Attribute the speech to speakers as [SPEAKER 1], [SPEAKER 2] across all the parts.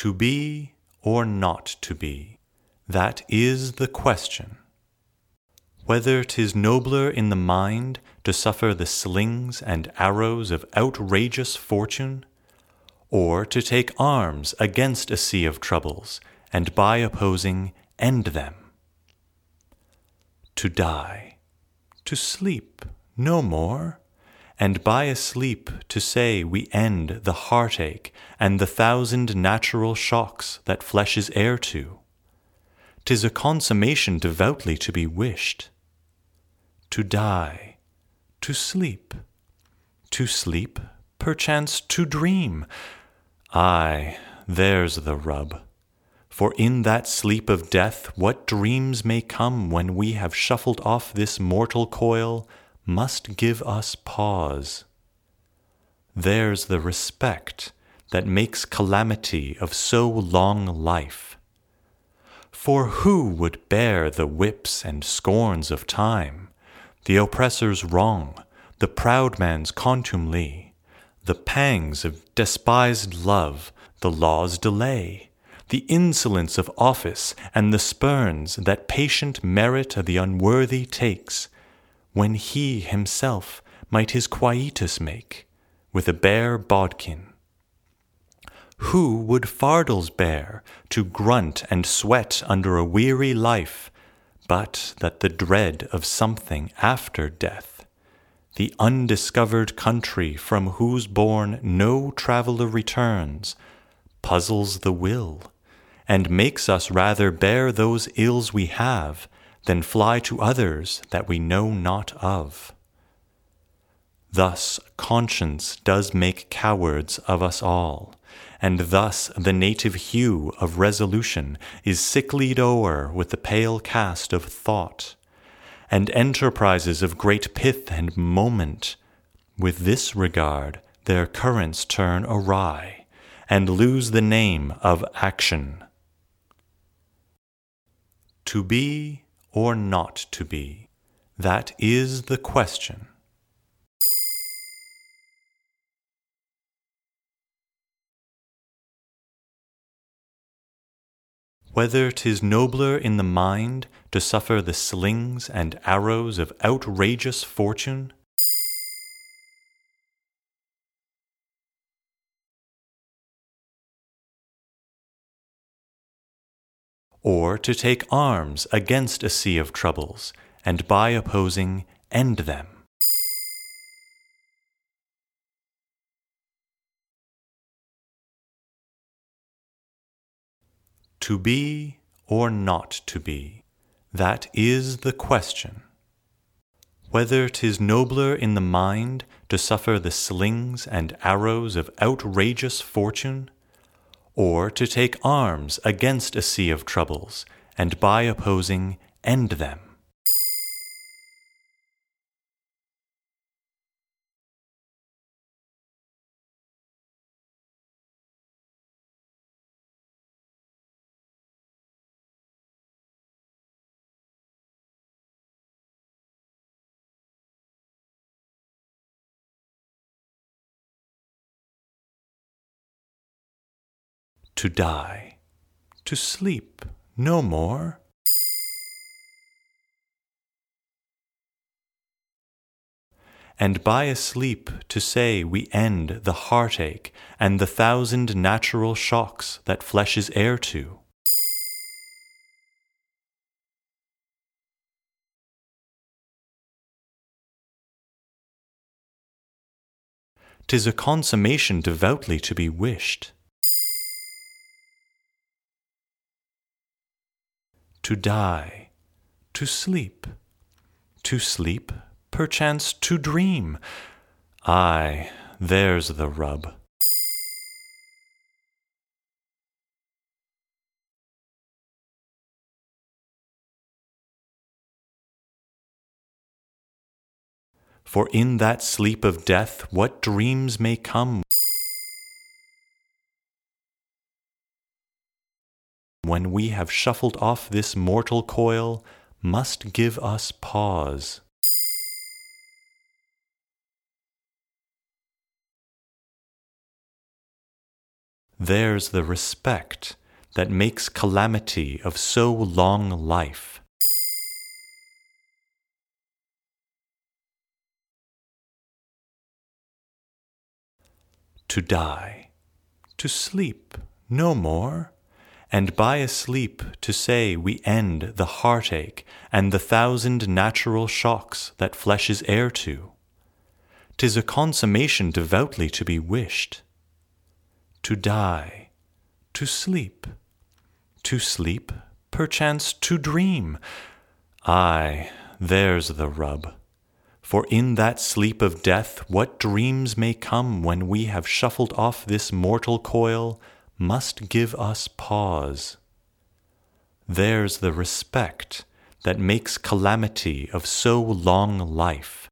[SPEAKER 1] To be or not to be, that is the question. Whether 'tis nobler in the mind to suffer the slings and arrows of outrageous fortune, or to take arms against a sea of troubles, and by opposing end them. To die, to sleep, no more, and by a sleep to say we end the heartache and the thousand natural shocks that flesh is heir to. 'Tis a consummation devoutly to be wished. To die, to sleep, perchance to dream. Aye, there's the rub. For in that sleep of death what dreams may come when we have shuffled off this mortal coil must give us pause. There's the respect that makes calamity of so long life. For who would bear the whips and scorns of time, the oppressor's wrong, the proud man's contumely, the pangs of despised love, the law's delay, the insolence of office, and the spurns that patient merit of the unworthy takes, when he himself might his quietus make with a bare bodkin? Who would fardels bear to grunt and sweat under a weary life, but that the dread of something after death, the undiscovered country from whose bourne no traveller returns, puzzles the will, and makes us rather bear those ills we have than fly to others that we know not of. Thus conscience does make cowards of us all, and thus the native hue of resolution is sicklied o'er with the pale cast of thought, and enterprises of great pith and moment, with this regard their currents turn awry, and lose the name of action. To be or not to be, that is the question. Whether 'tis nobler in the mind to suffer the slings and arrows of outrageous fortune, or to take arms against a sea of troubles, and by opposing end them. To be or not to be, that is the question. Whether 'tis nobler in the mind to suffer the slings and arrows of outrageous fortune, or to take arms against a sea of troubles, and by opposing end them. To die, to sleep, no more, and by a sleep to say we end the heartache and the thousand natural shocks that flesh is heir to. 'Tis a consummation devoutly to be wished. To die, to sleep, perchance to dream. Aye, there's the rub. For in that sleep of death what dreams may come when we have shuffled off this mortal coil must give us pause. There's the respect that makes calamity of so long life. To die, to sleep, no more, and by a sleep to say we end the heartache and the thousand natural shocks that flesh is heir to. 'Tis a consummation devoutly to be wished. To die, to sleep, perchance to dream. Aye, there's the rub. For in that sleep of death what dreams may come when we have shuffled off this mortal coil must give us pause. There's the respect that makes calamity of so long life.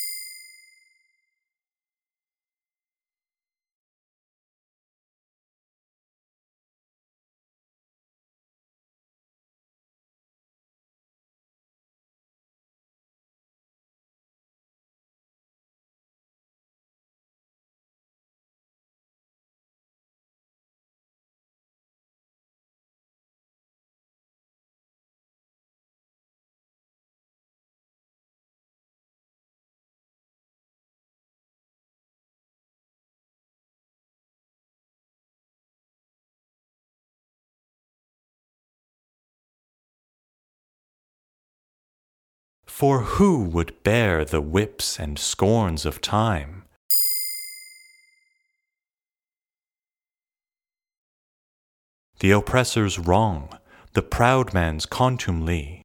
[SPEAKER 1] For who would bear the whips and scorns of time? The oppressor's wrong, the proud man's contumely.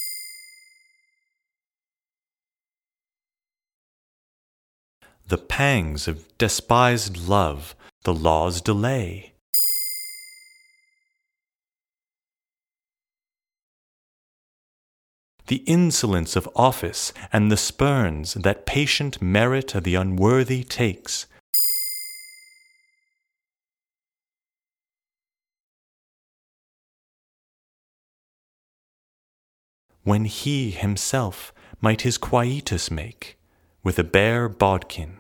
[SPEAKER 1] The pangs of despised love, the law's delay. The insolence of office and the spurns that patient merit of the unworthy takes. When he himself might his quietus make with a bare bodkin.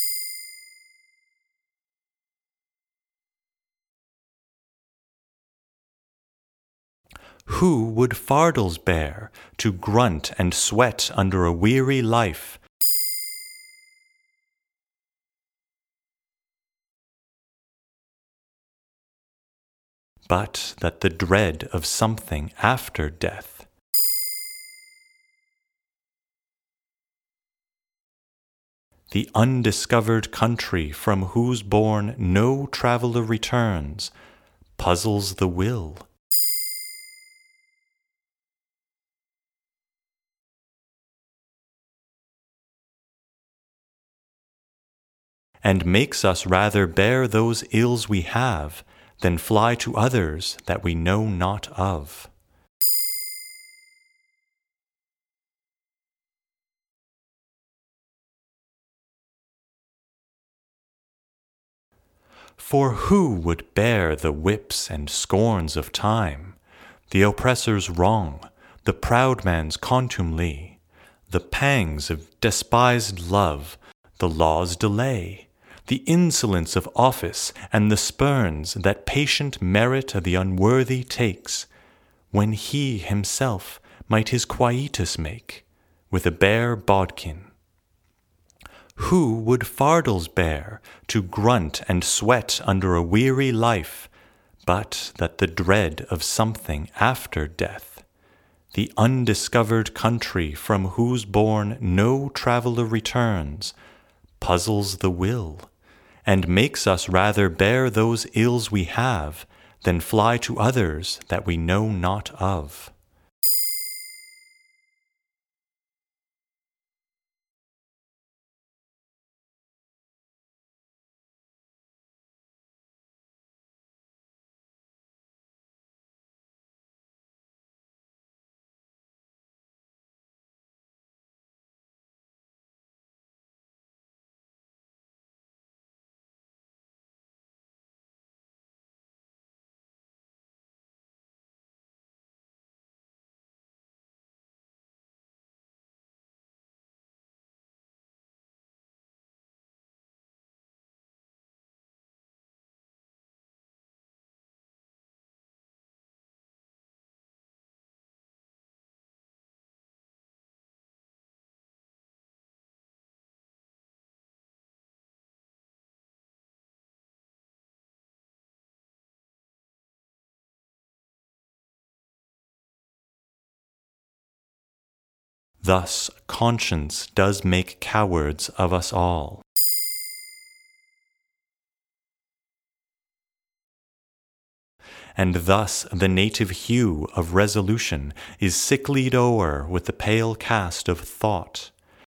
[SPEAKER 1] Who would fardels bear to grunt and sweat under a weary life? But that the dread of something after death. The undiscovered country from whose bourne no traveller returns puzzles the will. And makes us rather bear those ills we have than fly to others that we know not of. For who would bear the whips and scorns of time, the oppressor's wrong, the proud man's contumely, the pangs of despised love, the law's delay, the insolence of office and the spurns that patient merit of the unworthy takes, when he himself might his quietus make with a bare bodkin? Who would fardels bear to grunt and sweat under a weary life, but that the dread of something after death, the undiscovered country from whose bourne no traveller returns, puzzles the will, and makes us rather bear those ills we have than fly to others that we know not of? Thus conscience does make cowards of us all. And thus the native hue of resolution is sicklied o'er with the pale cast of thought.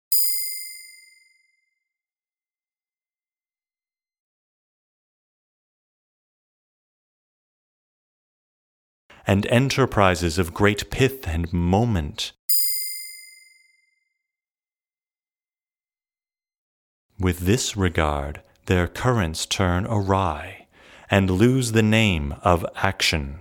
[SPEAKER 1] And enterprises of great pith and moment, with this regard their currents turn awry, and lose the name of action.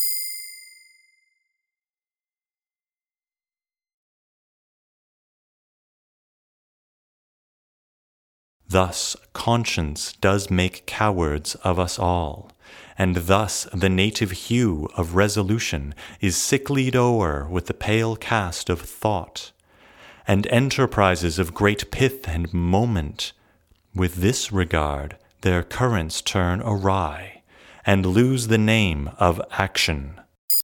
[SPEAKER 1] Thus conscience does make cowards of us all, and thus the native hue of resolution is sicklied o'er with the pale cast of thought. And enterprises of great pith and moment, with this regard their currents turn awry, and lose the name of action.